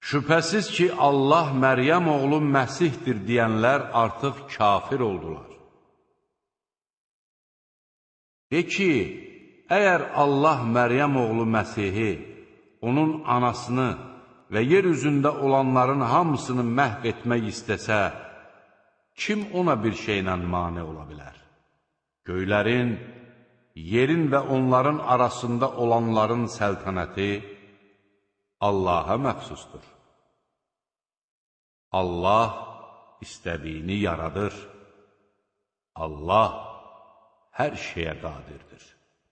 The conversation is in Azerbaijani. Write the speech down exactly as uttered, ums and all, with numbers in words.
Şübhəsiz ki, Allah Məryəm oğlu Məsihdir deyənlər artıq kafir oldular. De ki, əgər Allah Məryəm oğlu Məsihi, onun anasını və yer üzündə olanların hamısını məhv etmək istəsə, kim ona bir şeylə mane ola bilər? Göylərin, yerin və onların arasında olanların səltənəti Allaha məxsusdur. Allah istədiyini yaradır. Allah hər şeyə qadirdir.